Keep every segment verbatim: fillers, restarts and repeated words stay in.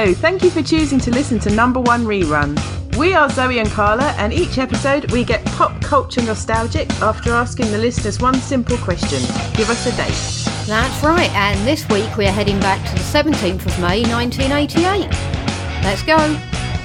Hello, thank you for choosing to listen to Number One Rerun. We are Zoe and Carla, and each episode we get pop culture nostalgic after asking the listeners one simple question. Give us a date. That's right, and this week we are heading back to the seventeenth of May nineteen eighty-eight. Let's go.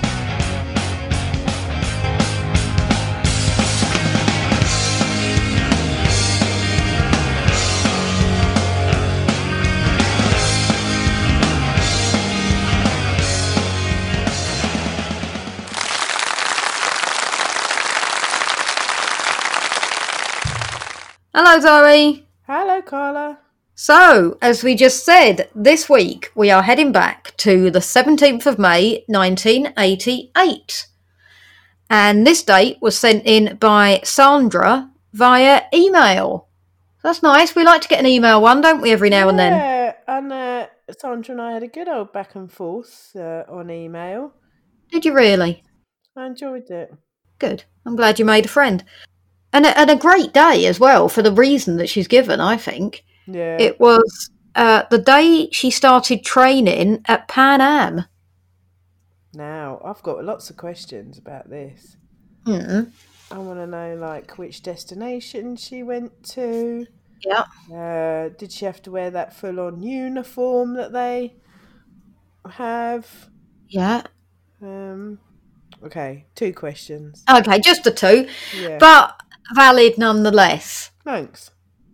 Hello, Zoe. Hello, Carla. So, as we just said, this week we are heading back to the seventeenth of May nineteen eighty-eight. And this date was sent in by Sandra via email. That's nice. We like to get an email one, don't we, every now yeah, and then? Yeah, and uh, Sandra and I had a good old back and forth uh, on email. Did you really? I enjoyed it. Good. I'm glad you made a friend. And a, and a great day as well, for the reason that she's given, I think. Yeah. It was uh, the day she started training at Pan Am. Now, I've got lots of questions about this. Mm. I want to know, like, which destination she went to. Yeah. Uh, did she have to wear that full-on uniform that they have? Yeah. Um. Okay, two questions. Okay, just the two. Yeah. But valid nonetheless. Thanks.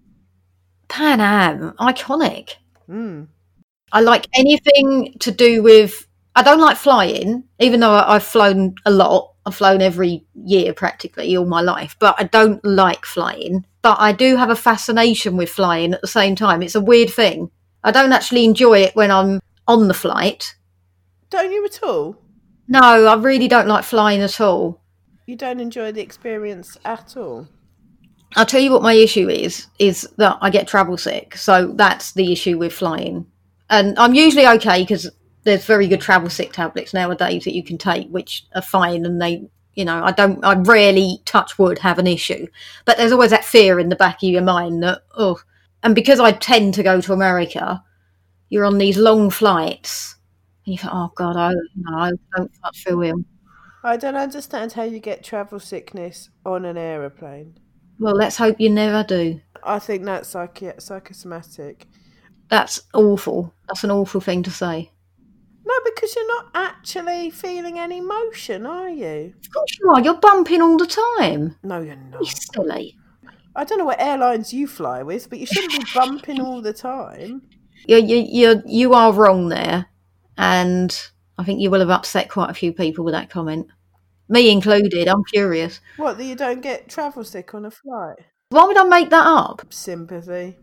Pan Am, iconic. Mm. I like anything to do with... I don't like flying, even though I've flown a lot. I've flown every year practically all my life, but I don't like flying. But I do have a fascination with flying at the same time. It's a weird thing. I don't actually enjoy it when I'm on the flight. Don't you at all? No, I really don't like flying at all. You don't enjoy the experience at all? I'll tell you what my issue is, is that I get travel sick. So that's the issue with flying. And I'm usually okay because there's very good travel sick tablets nowadays that you can take, which are fine. And they, you know, I don't, I rarely, touch wood, have an issue. But there's always that fear in the back of your mind that, oh, and because I tend to go to America, you're on these long flights and you think, oh God, I, no, I don't feel ill. I don't understand how you get travel sickness on an aeroplane. Well, let's hope you never do. I think that's psychi- psychosomatic. That's awful. That's an awful thing to say. No, because you're not actually feeling any motion, are you? Of course you are. You're bumping all the time. No, you're not. You're silly. I don't know what airlines you fly with, but you shouldn't be bumping all the time. You you you you are wrong there, and I think you will have upset quite a few people with that comment. Me included. I'm curious. What, that you don't get travel sick on a flight? Why would I make that up? Sympathy.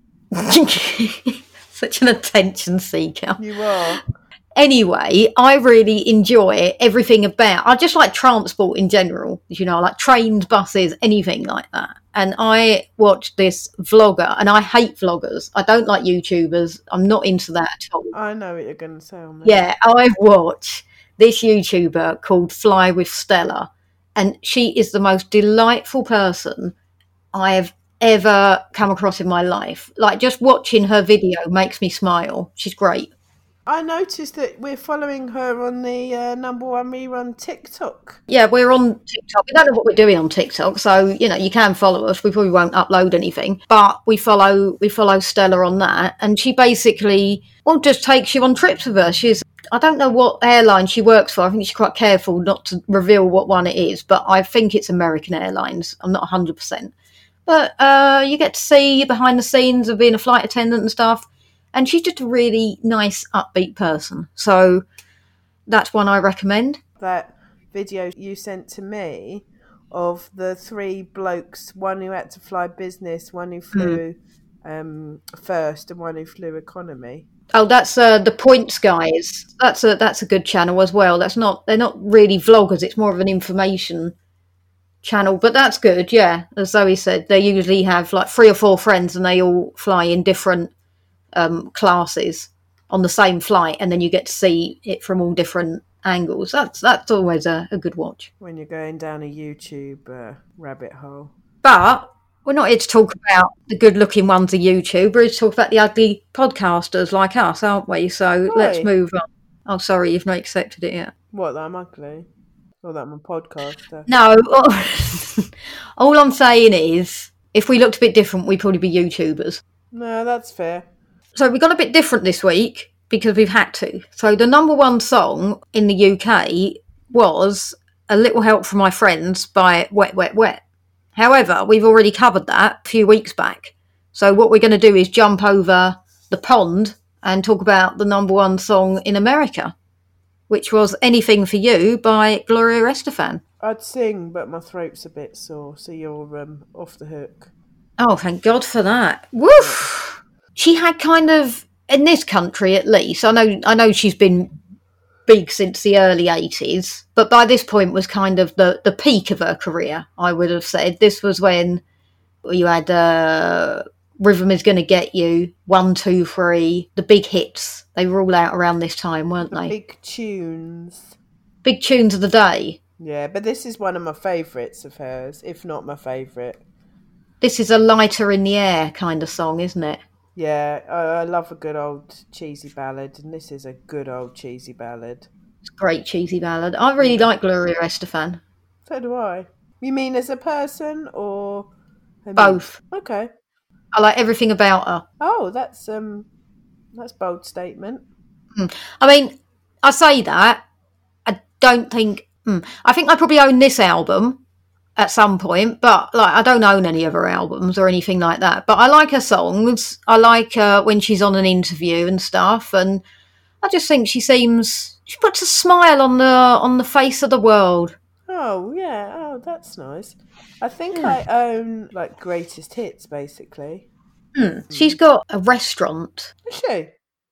Such an attention seeker. You are. Anyway, I really enjoy everything about... I just like transport in general. You know, like trains, buses, anything like that. And I watched this vlogger, and I hate vloggers. I don't like YouTubers. I'm not into that at all. I know what you're going to say on that. Yeah, I watch this YouTuber called Fly with Stella, and she is the most delightful person I have ever come across in my life. Like, just watching her video makes me smile. She's great. I noticed that we're following her on the uh, Number One Rerun TikTok. Yeah, we're on TikTok. We don't know what we're doing on TikTok, so, you know, you can follow us. We probably won't upload anything, but we follow we follow Stella on that, and she basically, well, just takes you on trips with her. She's, I don't know what airline she works for. I think she's quite careful not to reveal what one it is, but I think it's American Airlines. I'm not one hundred percent. But uh, you get to see behind the scenes of being a flight attendant and stuff. And she's just a really nice, upbeat person. So that's one I recommend. That video you sent to me of the three blokes, one who had to fly business, one who flew mm. um, first, and one who flew economy. Oh, that's uh, the Points guys. That's a that's a good channel as well. That's not they're not really vloggers. It's more of an information channel, but that's good. Yeah, as Zoe said, they usually have like three or four friends, and they all fly in different um, classes on the same flight, and then you get to see it from all different angles. That's that's always a, a good watch when you're going down a YouTube uh, rabbit hole. But we're not here to talk about the good-looking ones of YouTube. We're here to talk about the ugly podcasters like us, aren't we? So Right. Let's move on. Oh, sorry, you've not accepted it yet. What, that I'm ugly? Or that I'm a podcaster? No, all I'm saying is, if we looked a bit different, we'd probably be YouTubers. No, that's fair. So we got a bit different this week because we've had to. So the number one song in the U K was A Little Help from My Friends by Wet, Wet, Wet. However, we've already covered that a few weeks back. So what we're going to do is jump over the pond and talk about the number one song in America, which was Anything for You by Gloria Estefan. I'd sing, but my throat's a bit sore, so you're um, off the hook. Oh, thank God for that. Woof! She had kind of, in this country at least, I know I know she's been big since the early eighties, but by this point was kind of the, the peak of her career, I would have said. This was when you had uh, Rhythm Is Gonna Get You, One, Two, Three, the big hits. They were all out around this time, weren't The they? big tunes. Big tunes of the day. Yeah, but this is one of my favourites of hers, if not my favourite. This is a lighter in the air kind of song, isn't it? Yeah, I, I love a good old cheesy ballad, and this is a good old cheesy ballad. It's a great cheesy ballad. I really like Gloria Estefan. So do I. You mean as a person, or I mean, Both. Okay. I like everything about her. Oh, that's um, that's a bold statement. Mm. I mean, I say that. I don't think. Mm, I think I probably own this album at some point, but like I don't own any of her albums or anything like that. But I like her songs. I like her when she's on an interview and stuff, and I just think she seems she puts a smile on the on the face of the world. Oh yeah, oh that's nice. I think Yeah. I own like greatest hits basically. Mm. She's got a restaurant. Is she?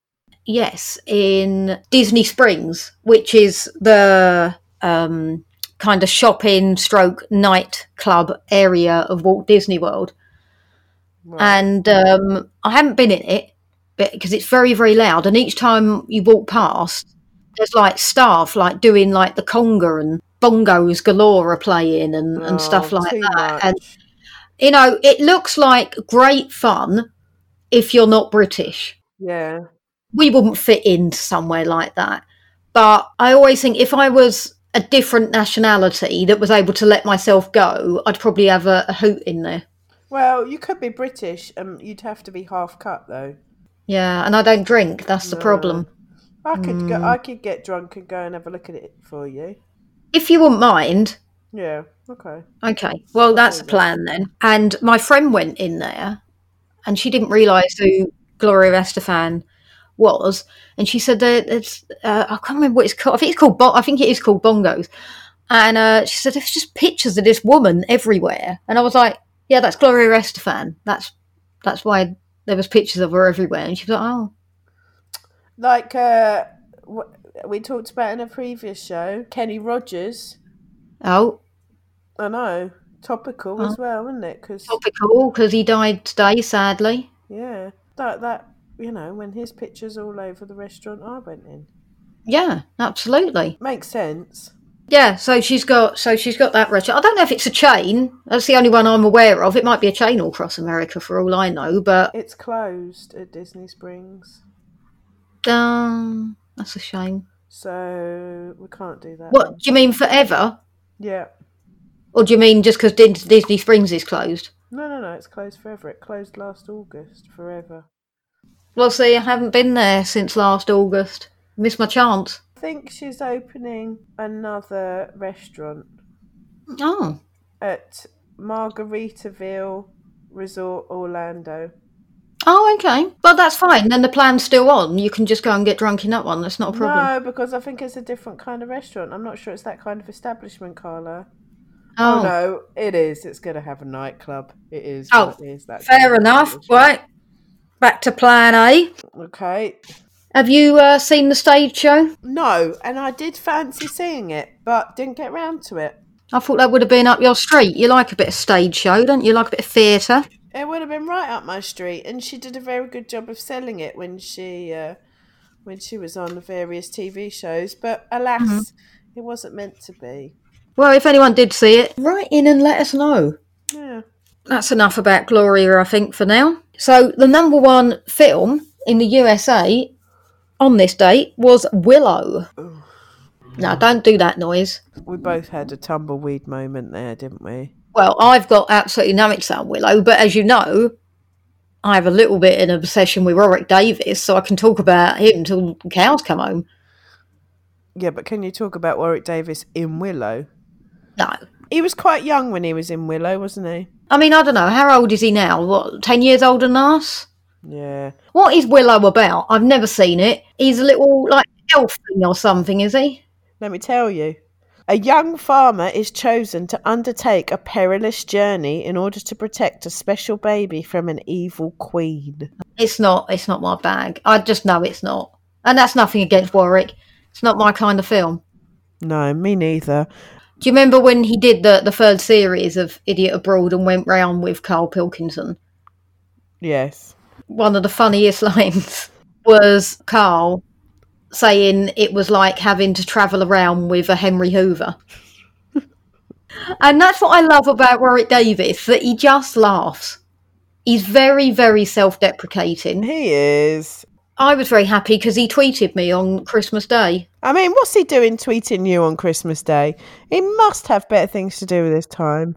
Yes, in Disney Springs, which is the um, kind of shopping stroke nightclub area of Walt Disney World. Right. And um, I haven't been in it because it's very, very loud. And each time you walk past, there's like staff like doing like the conga and bongos galore are playing and, and stuff Oh, like too that. much. And, you know, it looks like great fun if you're not British. Yeah. We wouldn't fit into somewhere like that. But I always think if I was a different nationality that was able to let myself go, I'd probably have a, a hoot in there. Well, you could be British, um, you'd have to be half cut though. Yeah, and I don't drink. That's the No. problem. I could Mm. go. I could get drunk and go and have a look at it for you. If you wouldn't mind. Yeah. Okay. Okay, well, that's a plan then. And my friend went in there and she didn't realise who Gloria Estefan was, and she said that it's uh, I can't remember what it's called. I think it's called Bo- I think it is called Bongos. And uh, she said there's just pictures of this woman everywhere, and I was like, yeah, that's Gloria Estefan. That's that's why there was pictures of her everywhere. And she was like, oh, Like uh, w- we talked about in a previous show, Kenny Rogers. oh, I know, topical as well, isn't it? Because topical because he died today, sadly. yeah, that that you know, when his picture's all over the restaurant I went in, Yeah, absolutely. makes sense. Yeah, so she's got so she's got that restaurant. I don't know if it's a chain. That's the only one I'm aware of. It might be a chain all across America for all I know, but It's closed at Disney Springs, um, that's a shame. so we can't do that. What do you mean forever, Yeah. or do you mean just because Disney Springs is closed? No, no, no. It's closed forever. It closed last August forever. Well, see, I haven't been there since last August. Missed my chance. I think she's opening another restaurant Oh, at Margaritaville Resort Orlando. oh, okay. Well, that's fine. Then the plan's still on. You can just go and get drunk in that one. That's not a problem. No, because I think it's a different kind of restaurant. I'm not sure it's that kind of establishment, Carla. Oh, Oh, no, it is. It's going to have a nightclub. It is. Oh, it is that fair kind of enough. establishment. Right, back to plan A. Okay. Have you uh, seen the stage show? No, and I did fancy seeing it, but didn't get round to it. I thought that would have been up your street. You like a bit of stage show, don't you? Like a bit of theatre? It would have been right up my street, and she did a very good job of selling it when she uh, when she was on the various T V shows. But alas, Mm-hmm. it wasn't meant to be. Well, if anyone did see it, write in and let us know. Yeah. That's enough about Gloria, I think, for now. So the number one film in the U S A on this date was Willow. No, don't do that noise. We both had a tumbleweed moment there, didn't we? Well, I've got absolutely no interest in Willow, but as you know, I have a little bit in obsession with Warwick Davis, so I can talk about him till the cows come home. Yeah, but can you talk about Warwick Davis in Willow? No. He was quite young when he was in Willow, wasn't he? I mean, I don't know. How old is he now? What, ten years older than us? Yeah. What is Willow about? I've never seen it. He's a little, like, elf thing or something, is he? Let me tell you. A young farmer is chosen to undertake a perilous journey in order to protect a special baby from an evil queen. It's not, it's not my bag. I just know it's not. And that's nothing against Warwick. It's not my kind of film. No, me neither. Do you remember when he did the, the third series of Idiot Abroad and went round with Carl Pilkington? Yes. One of the funniest lines was Carl saying it was like having to travel around with a Henry Hoover. And that's what I love about Warwick Davis, that he just laughs. He's very, very self-deprecating. He is. I was very happy because he tweeted me on Christmas Day. I mean, what's he doing tweeting you on Christmas Day? He must have better things to do with his time.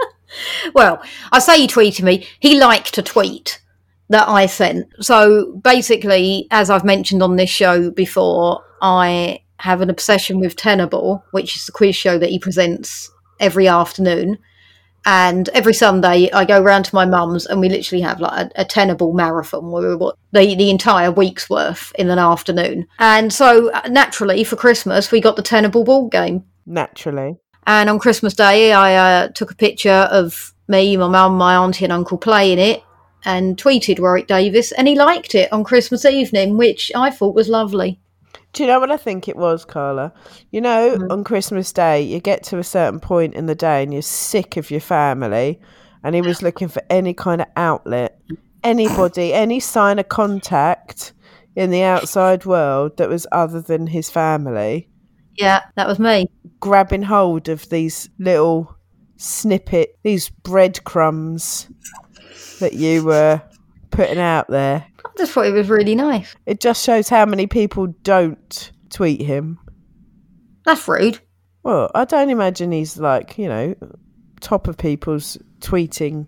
Well, I say he tweeted me. He liked a tweet that I sent. So basically, as I've mentioned on this show before, I have an obsession with Tenable, which is the quiz show that he presents every afternoon. And every Sunday I go round to my mum's and we literally have like a, a Tenable marathon where we watch the, the entire week's worth in an afternoon. And so naturally for Christmas we got the Tenable board game. Naturally. And on Christmas Day I uh, took a picture of me, my mum, my auntie and uncle playing it and tweeted Warwick Davis, and he liked it on Christmas evening, which I thought was lovely. Do you know what I think it was, Carla? You know, Mm. on Christmas Day, you get to a certain point in the day and you're sick of your family, and he was looking for any kind of outlet, anybody, any sign of contact in the outside world that was other than his family. Yeah, that was me. Grabbing hold of these little snippet, these breadcrumbs that you were putting out there. I just thought it was really nice. It just shows how many people don't tweet him. That's rude. Well, I don't imagine he's like, you know, top of people's tweeting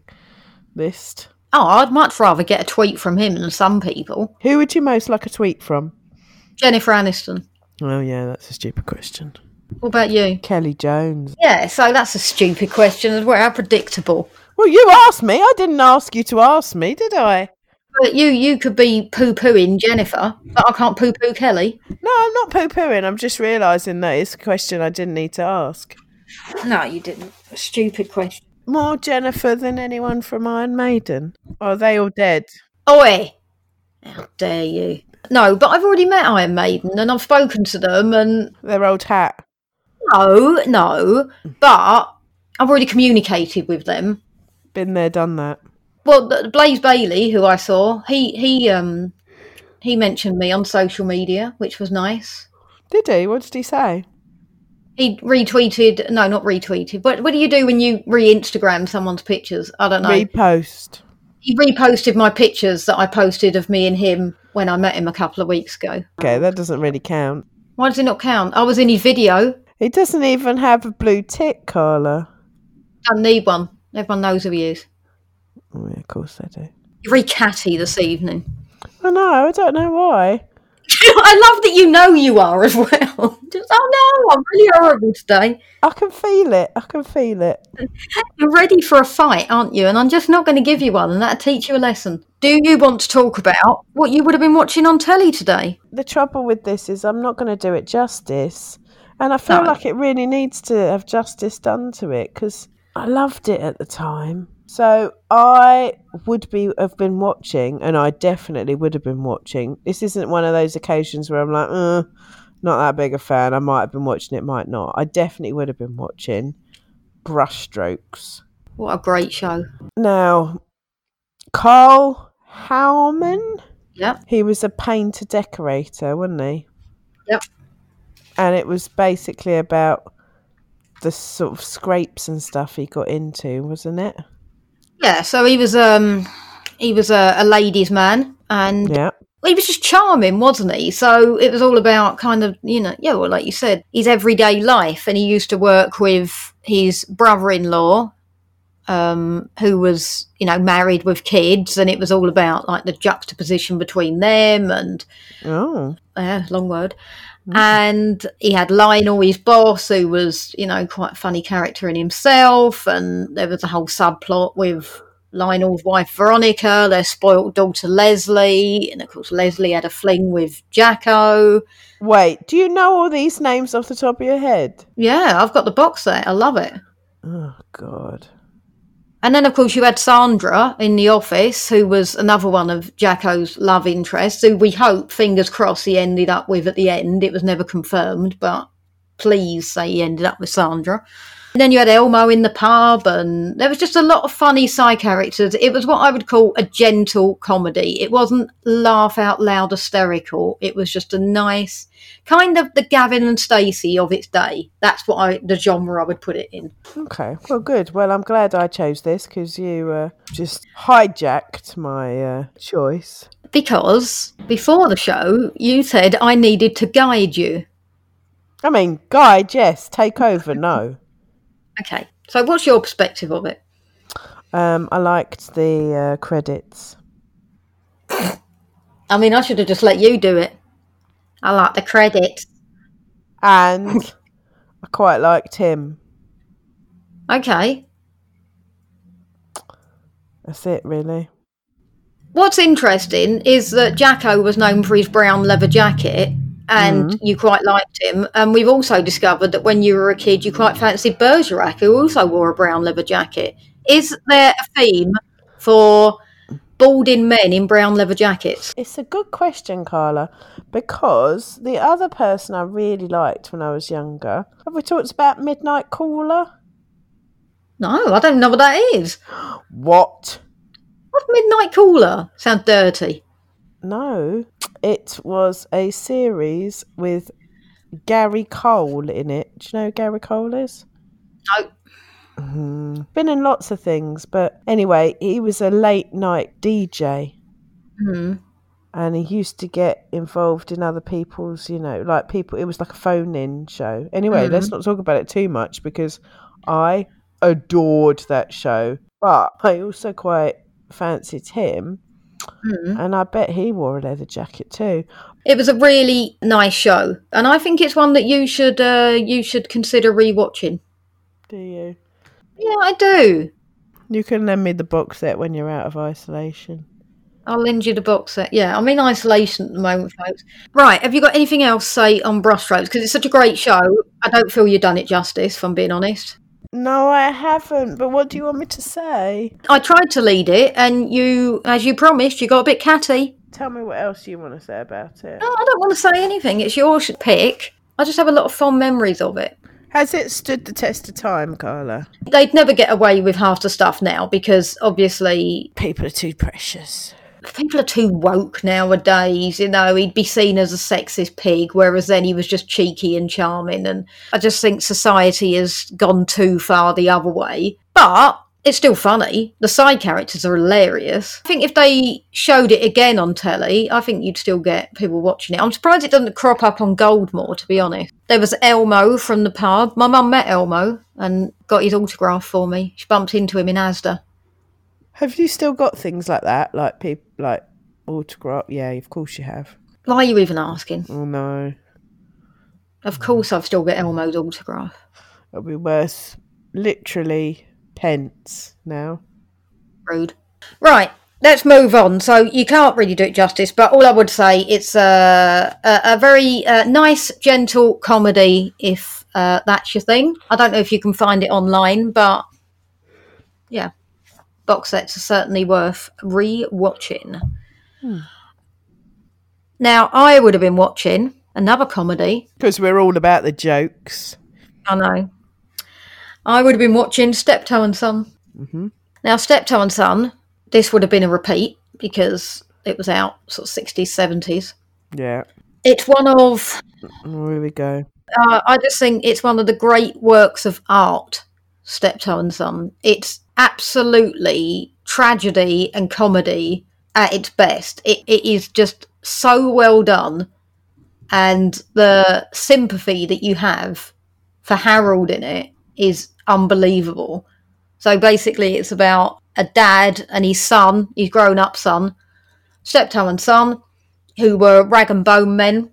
list. Oh, I'd much rather get a tweet from him than some people. Who would you most like a tweet from? Jennifer Aniston. Oh, yeah, that's a stupid question. What about you? Kelly Jones. Yeah, so that's a stupid question as well. How predictable. Well, you asked me. I didn't ask you to ask me, did I? But you, you could be poo-pooing Jennifer, but I can't poo-poo Kelly. No, I'm not poo-pooing. I'm just realising that it's a question I didn't need to ask. No, you didn't. A stupid question. More Jennifer than anyone from Iron Maiden? Or are they all dead? Oi! How dare you? No, but I've already met Iron Maiden and I've spoken to them and... Their old hat? No, no, but I've already communicated with them. Been there, done that. Well, Blaze Bailey, who I saw, he he um he mentioned me on social media, which was nice. Did he? What did he say? He retweeted, no, not retweeted. But what do you do when you re-Instagram someone's pictures? I don't know. Repost. He reposted my pictures that I posted of me and him when I met him a couple of weeks ago. Okay, that doesn't really count. Why does it not count? I was in his video. He doesn't even have a blue tick, Carla. Don't need one. Everyone knows who he is. Oh, yeah, of course they do. You're very catty this evening. I know, I don't know why. I love that you know you are as well. Just, oh no, I'm really horrible today. I can feel it, I can feel it. You're ready for a fight, aren't you? And I'm just not going to give you one, and that'll teach you a lesson. Do you want to talk about what you would have been watching on telly today? The trouble with this is I'm not going to do it justice. And I feel No. like it really needs to have justice done to it because I loved it at the time. So I would be have been watching, and I definitely would have been watching. This isn't one of those occasions where I'm like, uh, not that big a fan. I might have been watching it, might not. I definitely would have been watching Brushstrokes. What a great show. Now, Carl Howman, Yep. he was a painter decorator, wasn't he? Yep. And it was basically about the sort of scrapes and stuff he got into, wasn't it? Yeah, so he was um he was a, a ladies' man, and Yeah. he was just charming, wasn't he? So it was all about kind of, you know, yeah, well, like you said, his everyday life. And he used to work with his brother-in-law, um, who was, you know, married with kids. And it was all about like the juxtaposition between them and, Oh, uh, long word. Mm. And he had Lionel, his boss, who was, you know, quite a funny character in himself. And there was a whole subplot with Lionel's wife Veronica, their spoilt daughter Leslie, and of course Leslie had a fling with Jacko. Wait, do you know all these names off the top of your head? Yeah, I've got the box set. I love it. Oh, God. And then, of course, you had Sandra in The Office, who was another one of Jacko's love interests, who we hope, fingers crossed, he ended up with at the end. It was never confirmed, but please say he ended up with Sandra. And then you had Elmo in the pub, and there was just a lot of funny side characters. It was what I would call a gentle comedy. It wasn't laugh out loud hysterical. It was just a nice, kind of the Gavin and Stacey of its day. That's what I, the genre I would put it in. Okay, well, good. Well, I'm glad I chose this because you uh, just hijacked my uh, choice. Because before the show, you said I needed to guide you. I mean, guide, yes. Take over, no. Okay, so what's your perspective of it? Um, I liked the uh, credits. I mean, I should have just let you do it. I like the credits. And I quite liked him. Okay. That's it, really. What's interesting is that Jacko was known for his brown leather jacket, and mm. you quite liked him. And we've also discovered that when you were a kid, you quite fancied Bergerac, who also wore a brown leather jacket. Is there a theme for balding men in brown leather jackets? It's a good question, Carla, because the other person I really liked when I was younger, have we talked about Midnight Caller? No, I don't know what that is. What? What's Midnight Caller? Sounds dirty. No, it was a series with Gary Cole in it. Do you know who Gary Cole is? No. Mm-hmm. Been in lots of things, but anyway, he was a late night D J. Mm-hmm. And he used to get involved in other people's, you know, like people, it was like a phone-in show. Anyway, mm-hmm. let's not talk about it too much because I adored that show. But I also quite fancied him. Mm. And I bet he wore a leather jacket too. It was a really nice show, and I think it's one that you should uh, you should consider rewatching. Do you? Yeah, I do. You can lend me the box set when you're out of isolation. I'll lend you the box set. Yeah, I'm in isolation at the moment, folks. Right, have you got anything else to say on Brushstrokes? Because it's such a great show. I don't feel you've done it justice, if I'm being honest. No, I haven't. But what do you want me to say? I tried to lead it, and you, as you promised, you got a bit catty. Tell me what else you want to say about it. No, I don't want to say anything. It's your pick. I just have a lot of fond memories of it. Has it stood the test of time, Carla? They'd never get away with half the stuff now because, obviously, people are too precious. People are too woke nowadays, you know. He'd be seen as a sexist pig, whereas then he was just cheeky and charming. And I just think society has gone too far the other way. But it's still funny. The side characters are hilarious. I think if they showed it again on telly, I think you'd still get people watching it. I'm surprised it doesn't crop up on Goldmore, to be honest. There was Elmo from the pub. My mum met Elmo and got his autograph for me. She bumped into him in Asda. Have you still got things like that? Like people, like autograph? Yeah, of course you have. Why are you even asking? Oh, no. Of course I've still got Elmo's autograph. It'll be worth literally pence now. Rude. Right, let's move on. So you can't really do it justice, but all I would say, it's a, a, a very uh, nice, gentle comedy, if uh, that's your thing. I don't know if you can find it online, but yeah. Box sets are certainly worth re-watching. Hmm. Now, I would have been watching another comedy. Because we're all about the jokes. I know. I would have been watching Steptoe and Son. Mm-hmm. Now, Steptoe and Son, this would have been a repeat because it was out sort of sixties, seventies. Yeah. It's one of... Oh, here we go. Uh, I just think it's one of the great works of art, Steptoe and Son. It's absolutely tragedy and comedy at its best. It, it is just so well done, and the sympathy that you have for Harold in it is unbelievable. So basically it's about a dad and his son, his grown-up son, steptoe and son, who were rag and bone men,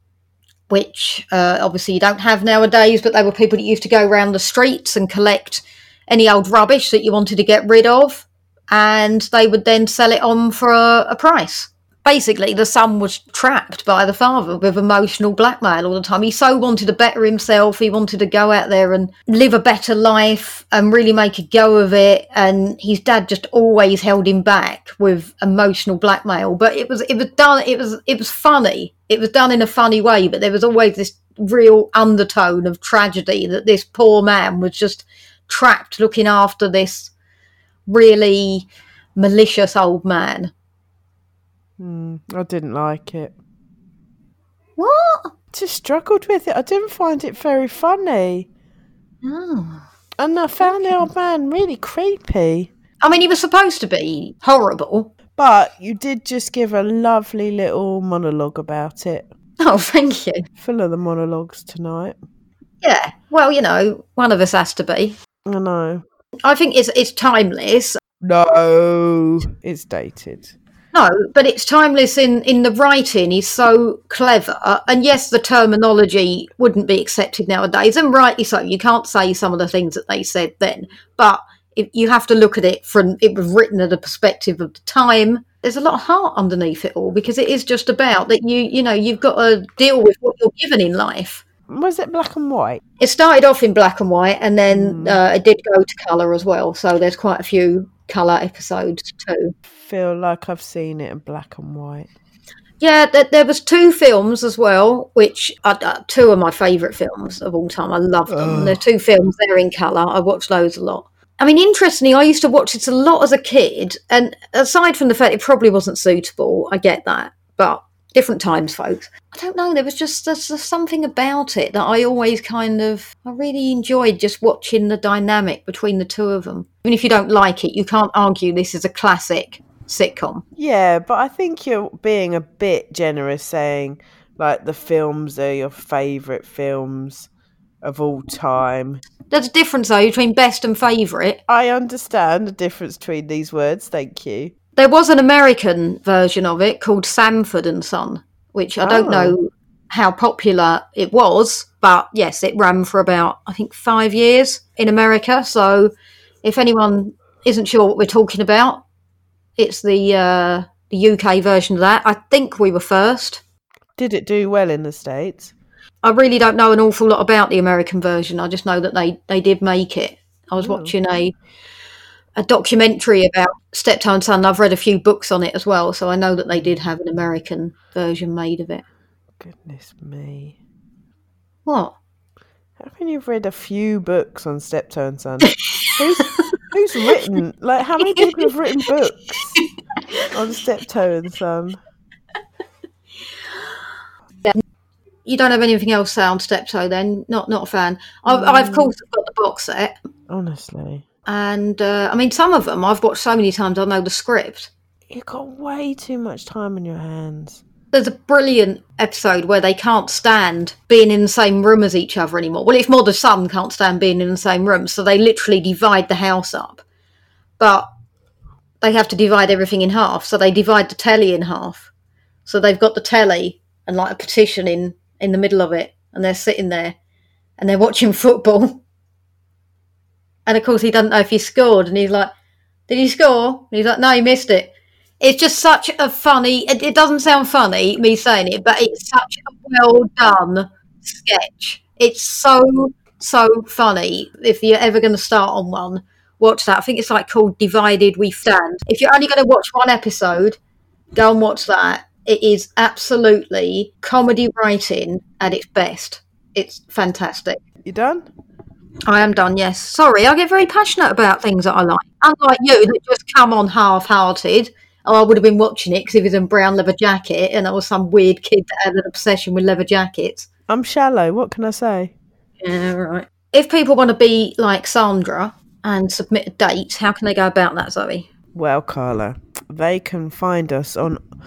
which uh, obviously you don't have nowadays, but they were people that used to go around the streets and collect any old rubbish that you wanted to get rid of, and they would then sell it on for a, a price. Basically, the son was trapped by the father with emotional blackmail all the time. He so wanted to better himself. He wanted to go out there and live a better life and really make a go of it. And his dad just always held him back with emotional blackmail. But it was it was done. It was it was funny. It was done in a funny way. But there was always this real undertone of tragedy that this poor man was just trapped looking after this really malicious old man. Mm, I didn't like it. What? Just struggled with it. I didn't find it very funny. Oh. And I found the old man really creepy. I mean, he was supposed to be horrible. But you did just give a lovely little monologue about it. Oh, thank you. Full of the monologues tonight. Yeah. Well, you know, one of us has to be. I know. I think it's it's timeless. No, it's dated. No, but it's timeless in, in the writing. He's so clever. And yes, the terminology wouldn't be accepted nowadays, and rightly so. You can't say some of the things that they said then. But if you have to look at it from, it was written at a perspective of the time. There's a lot of heart underneath it all, because it is just about that you, you know, you've got to deal with what you're given in life. Was it black and white? It started off in black and white, and then mm. uh, it did go to colour as well. So there's quite a few colour episodes too. Feel like I've seen it in black and white. Yeah, th- there was two films as well, which are uh, two of my favourite films of all time. I love them. They're two films. They're in colour. I watched those a lot. I mean, interestingly, I used to watch it a lot as a kid, and aside from the fact it probably wasn't suitable, I get that, but different times, folks. I don't know, there was just there's, there's something about it that I always kind of, I really enjoyed just watching the dynamic between the two of them. Even if you don't like it, you can't argue this is a classic sitcom. Yeah, but I think you're being a bit generous saying, like, the films are your favourite films of all time. There's a difference, though, between best and favourite. I understand the difference between these words, thank you. There was an American version of it called Sanford and Son, which I don't oh. know how popular it was, but yes, it ran for about, I think, five years in America. So if anyone isn't sure what we're talking about, it's the, uh, the U K version of that. I think we were first. Did it do well in the States? I really don't know an awful lot about the American version. I just know that they, they did make it. I was oh. watching a a documentary about Steptoe and Son. I've read a few books on it as well, so I know that they did have an American version made of it. Goodness me. What? How can you've read a few books on Steptoe and Son? who's, who's written, like, how many people have written books on Steptoe and Son? You don't have anything else to say on Steptoe then? Not not a fan. I've, mm. I've of course got the box set. Honestly. And, uh, I mean, some of them I've watched so many times I know the script. You've got way too much time on your hands. There's a brilliant episode where they can't stand being in the same room as each other anymore. Well, it's more the son can't stand being in the same room, so they literally divide the house up. But they have to divide everything in half, so they divide the telly in half. So they've got the telly and, like, a partition in, in the middle of it, and they're sitting there, and they're watching football. And, of course, he doesn't know if he scored. And he's like, did he score? And he's like, no, he missed it. It's just such a funny... It, it doesn't sound funny, me saying it, but it's such a well-done sketch. It's so, so funny. If you're ever going to start on one, watch that. I think it's, like, called Divided We Stand. If you're only going to watch one episode, go and watch that. It is absolutely comedy writing at its best. It's fantastic. You done? I am done, yes. Sorry, I get very passionate about things that I like. Unlike you, that just come on half-hearted. Oh, I would have been watching it because it was in brown leather jacket and I was some weird kid that had an obsession with leather jackets. I'm shallow, what can I say? Yeah, right. If people want to be like Sandra and submit a date, how can they go about that, Zoe? Well, Carla, they can find us on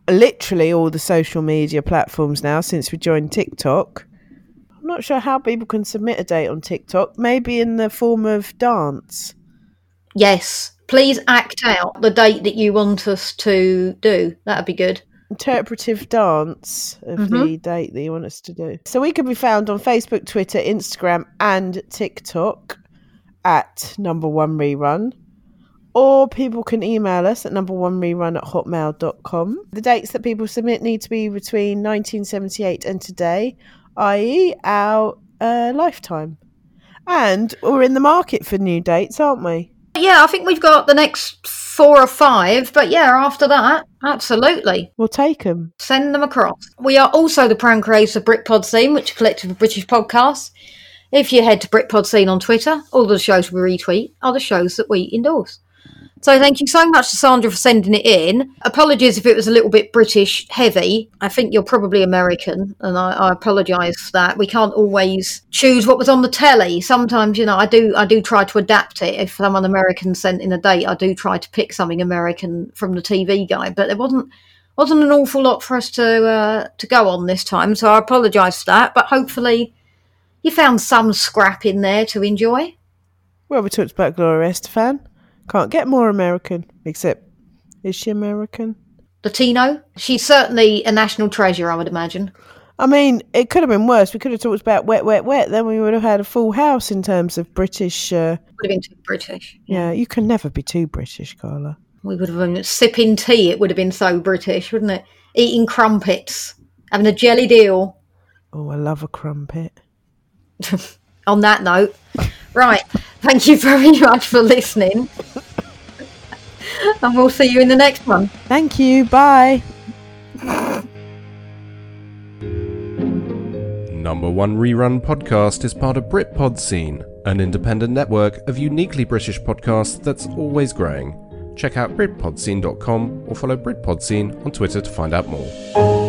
literally all the social media platforms now since we joined TikTok. I'm not sure how people can submit a date on TikTok. Maybe in the form of dance. Yes. Please act out the date that you want us to do. That'd be good. Interpretive dance of mm-hmm. the date that you want us to do. So we can be found on Facebook, Twitter, Instagram and TikTok at number one rerun. Or people can email us at number one rerun at hotmail dot com. The dates that people submit need to be between nineteen seventy-eight and today, that is our uh, lifetime. And we're in the market for new dates, aren't we? Yeah, I think we've got the next four or five. But yeah, after that, absolutely. We'll take them. Send them across. We are also the proud creators of Britpod Scene, which is a collective of British podcasts. If you head to Britpod Scene on Twitter, all the shows we retweet are the shows that we endorse. So thank you so much to Sandra for sending it in. Apologies if it was a little bit British heavy. I think you're probably American, and I, I apologise for that. We can't always choose what was on the telly. Sometimes, you know, I do I do try to adapt it. If someone American sent in a date, I do try to pick something American from the T V guide. But there wasn't wasn't an awful lot for us to uh, to go on this time, so I apologise for that. But hopefully you found some scrap in there to enjoy. Well, we talked about Gloria Estefan. Can't get more American, except, is she American? Latino? She's certainly a national treasure, I would imagine. I mean, it could have been worse. We could have talked about Wet, Wet, Wet. Then we would have had a full house in terms of British. Uh... Would have been too British. Yeah. yeah, you can never be too British, Carla. We would have been sipping tea. It would have been so British, wouldn't it? Eating crumpets, having a jelly deal. Oh, I love a crumpet. On that note, right. Thank you very much for listening. And we'll see you in the next one. Thank you. Bye. Number One Rerun Podcast is part of Britpod Scene, an independent network of uniquely British podcasts that's always growing. Check out britpod scene dot com or follow Britpod Scene on Twitter to find out more.